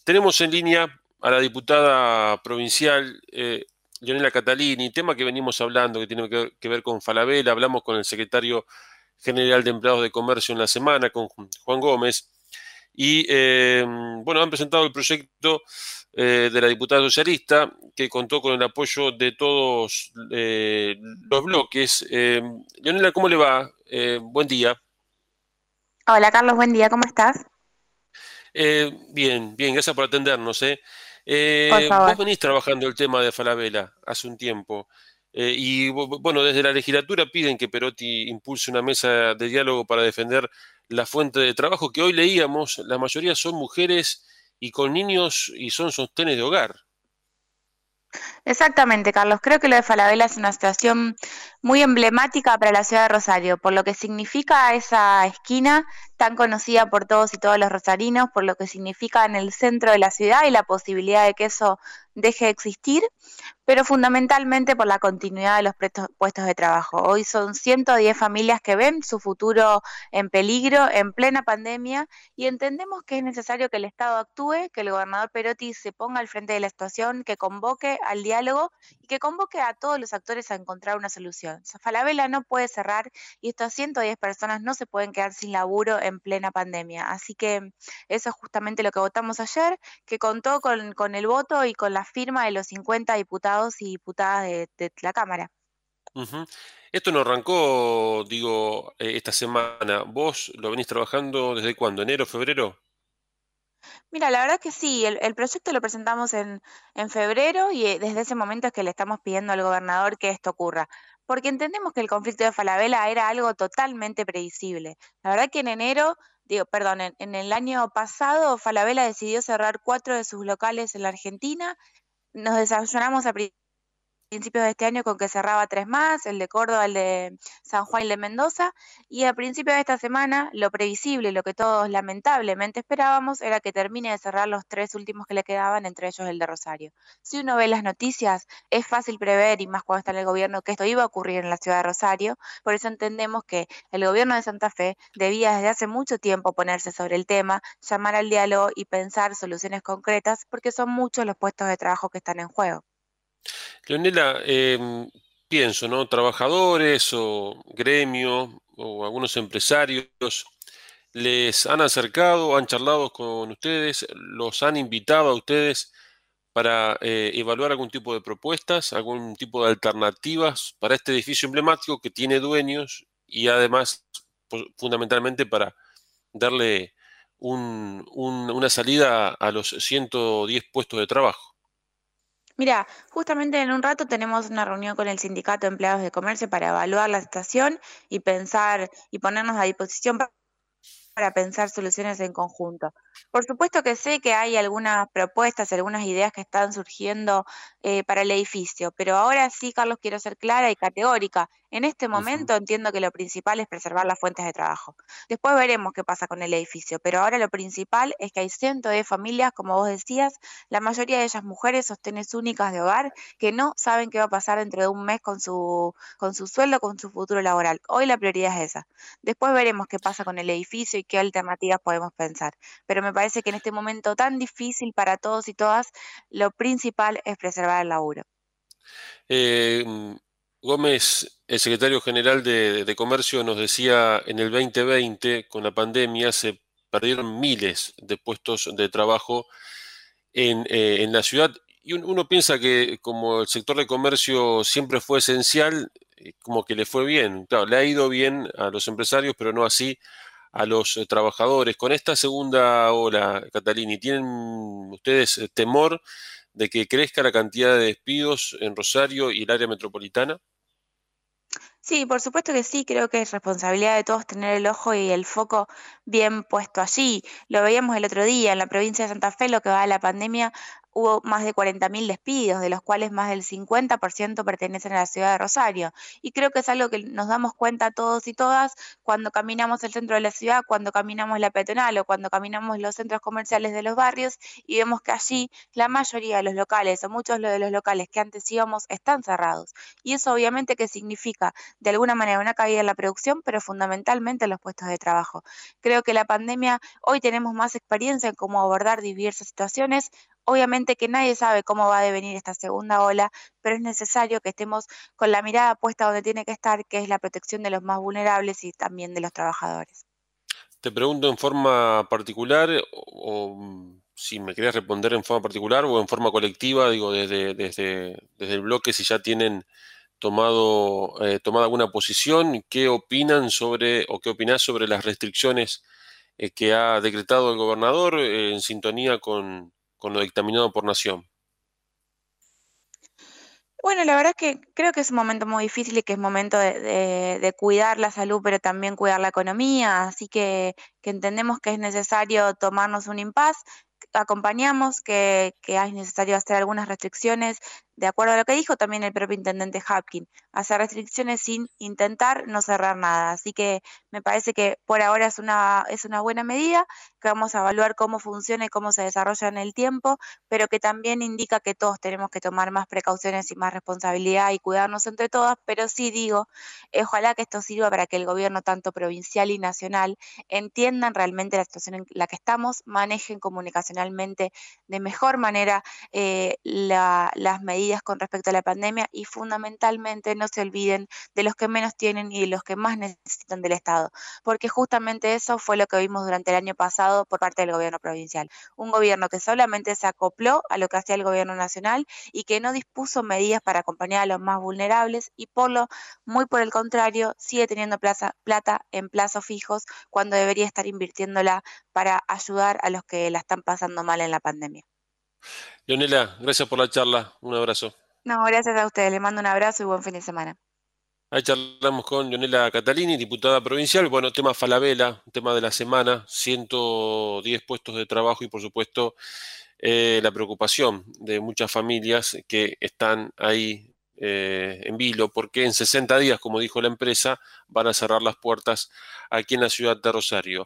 Tenemos en línea a la diputada provincial Leonela Catalini, tema que venimos hablando, que tiene que ver con Falabella. Hablamos con el secretario general de Empleados de Comercio en la semana, con Juan Gómez, y bueno, han presentado el proyecto de la diputada socialista, que contó con el apoyo de todos los bloques. Leonela, ¿cómo le va? Buen día. Hola Carlos, buen día, ¿cómo estás? Bien, bien, gracias por atendernos, ¿eh? Por Vos favor. venís trabajando el tema de Falabella hace un tiempo, y bueno, desde la legislatura piden que Perotti impulse una mesa de diálogo para defender la fuente de trabajo que hoy leíamos. La mayoría son mujeres y con niños y son sostenes de hogar. Exactamente, Carlos. Creo que lo de Falabella es una situación muy emblemática para la ciudad de Rosario, por lo que significa esa esquina tan conocida por todos y todas los rosarinos, por lo que significa en el centro de la ciudad y la posibilidad de que eso deje de existir, pero fundamentalmente por la continuidad de los puestos de trabajo. Hoy son 110 familias que ven su futuro en peligro en plena pandemia y entendemos que es necesario que el Estado actúe, que el gobernador Perotti se ponga al frente de la situación, que convoque al diálogo y que convoque a todos los actores a encontrar una solución. Falabella no puede cerrar y estas 110 personas no se pueden quedar sin laburo en plena pandemia. Así que eso es justamente lo que votamos ayer, que contó con el voto y con la firma de los 50 diputados y diputadas de la Cámara. Ujú. Esto no arrancó, digo, esta semana. ¿Vos lo venís trabajando desde cuándo? ¿Enero, febrero? Mira, la verdad que sí, el proyecto lo presentamos en febrero y desde ese momento es que le estamos pidiendo al gobernador que esto ocurra, porque entendemos que el conflicto de Falabella era algo totalmente previsible. La verdad que en enero, digo, perdón, en el año pasado Falabella decidió cerrar 4 de sus locales en la Argentina. Nos desayunamos a principios de este año con que cerraba 3 más, el de Córdoba, el de San Juan y el de Mendoza, y a principios de esta semana lo previsible, lo que todos lamentablemente esperábamos, era que termine de cerrar los 3 últimos que le quedaban, entre ellos el de Rosario. Si uno ve las noticias, es fácil prever, y más cuando está en el gobierno, que esto iba a ocurrir en la ciudad de Rosario. Por eso entendemos que el gobierno de Santa Fe debía desde hace mucho tiempo ponerse sobre el tema, llamar al diálogo y pensar soluciones concretas, porque son muchos los puestos de trabajo que están en juego. Leonela, pienso, ¿no? Trabajadores o gremio o algunos empresarios les han acercado, han charlado con ustedes, los han invitado a ustedes para evaluar algún tipo de propuestas, algún tipo de alternativas para este edificio emblemático que tiene dueños y además, fundamentalmente, para darle una salida a los 110 puestos de trabajo. Mira, justamente en un rato tenemos una reunión con el Sindicato de Empleados de Comercio para evaluar la situación y pensar y ponernos a disposición para pensar soluciones en conjunto. Por supuesto que sé que hay algunas propuestas, algunas ideas que están surgiendo para el edificio, pero ahora sí, Carlos, quiero ser clara y categórica. En este Ujú. momento entiendo que lo principal es preservar las fuentes de trabajo. Después veremos qué pasa con el edificio, pero ahora lo principal es que hay cientos de familias, como vos decías, la mayoría de ellas mujeres, sostenes únicas de hogar, que no saben qué va a pasar dentro de un mes con su sueldo, con su futuro laboral. Hoy la prioridad es esa. Después veremos qué pasa con el edificio y qué alternativas podemos pensar. Pero me parece que en este momento tan difícil para todos y todas, lo principal es preservar el laburo. Eh, mm, Gómez, el secretario general de Comercio, nos decía en el 2020, con la pandemia, se perdieron miles de puestos de trabajo en la ciudad. Y uno piensa que como el sector de comercio siempre fue esencial, como que le fue bien. Claro, le ha ido bien a los empresarios, pero no así a los trabajadores. Con esta segunda ola, Catalini, ¿tienen ustedes temor de que crezca la cantidad de despidos en Rosario y el área metropolitana? Sí, por supuesto que sí, creo que es responsabilidad de todos tener el ojo y el foco bien puesto allí. Lo veíamos el otro día, en la provincia de Santa Fe, lo que va de la pandemia, hubo más de 40.000 despidos, de los cuales más del 50% pertenecen a la ciudad de Rosario. Y creo que es algo que nos damos cuenta todos y todas cuando caminamos el centro de la ciudad, cuando caminamos la peatonal o cuando caminamos los centros comerciales de los barrios y vemos que allí la mayoría de los locales o muchos de los locales que antes íbamos están cerrados. Y eso obviamente que significa de alguna manera una caída en la producción, pero fundamentalmente en los puestos de trabajo. Creo que la pandemia, hoy tenemos más experiencia en cómo abordar diversas situaciones. Obviamente que nadie sabe cómo va a devenir esta segunda ola, pero es necesario que estemos con la mirada puesta donde tiene que estar, que es la protección de los más vulnerables y también de los trabajadores. Te pregunto en forma particular si me querías responder en forma particular o en forma colectiva, digo, desde el bloque, si ya tienen tomada alguna posición, qué opinan sobre o qué opinás sobre las restricciones que ha decretado el gobernador en sintonía con lo dictaminado por Nación. Bueno, la verdad es que creo que es un momento muy difícil y que es momento de cuidar la salud, pero también cuidar la economía, así que entendemos que es necesario tomarnos un impas, acompañamos que es necesario hacer algunas restricciones, de acuerdo a lo que dijo también el propio intendente Hapkin, hacer restricciones sin intentar no cerrar nada, así que me parece que por ahora es una buena medida, que vamos a evaluar cómo funciona y cómo se desarrolla en el tiempo, pero que también indica que todos tenemos que tomar más precauciones y más responsabilidad y cuidarnos entre todas, pero sí digo, ojalá que esto sirva para que el gobierno tanto provincial y nacional entiendan realmente la situación en la que estamos, manejen comunicacionalmente de mejor manera las medidas con respecto a la pandemia y fundamentalmente no se olviden de los que menos tienen y de los que más necesitan del Estado, porque justamente eso fue lo que vimos durante el año pasado por parte del gobierno provincial, un gobierno que solamente se acopló a lo que hacía el gobierno nacional y que no dispuso medidas para acompañar a los más vulnerables y muy por el contrario, sigue teniendo plata en plazos fijos cuando debería estar invirtiéndola para ayudar a los que la están pasando mal en la pandemia. Leonela, gracias por la charla, un abrazo. No, gracias a ustedes, les mando un abrazo y buen fin de semana. Ahí charlamos con Leonela Catalini, diputada provincial. Bueno, tema Falabella, tema de la semana, 110 puestos de trabajo y por supuesto la preocupación de muchas familias que están ahí en vilo, porque en 60 días, como dijo la empresa, van a cerrar las puertas aquí en la ciudad de Rosario.